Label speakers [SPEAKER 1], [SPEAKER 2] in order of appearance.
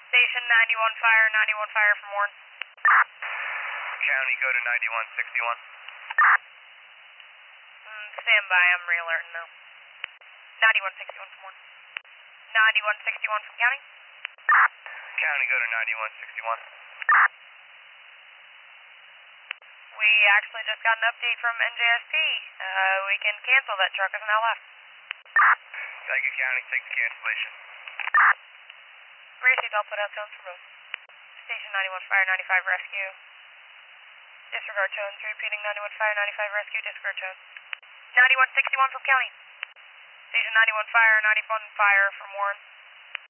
[SPEAKER 1] Station 91 fire from Warren.
[SPEAKER 2] County, go to 9161.
[SPEAKER 1] Stand by, I'm re-alerting now. 9161 from Warren. 9161 from County.
[SPEAKER 2] County, go to 9161.
[SPEAKER 1] We actually just got an update from NJSP. We can cancel that truck as now left.
[SPEAKER 2] Thank you, County. Take the cancellation.
[SPEAKER 1] Rear seatbelt put out tones for both. Station 91 fire 95 rescue. Disregard tones. Repeating 91 fire 95 rescue. Disregard tones. 9161 from County. Station 91 fire from Warren.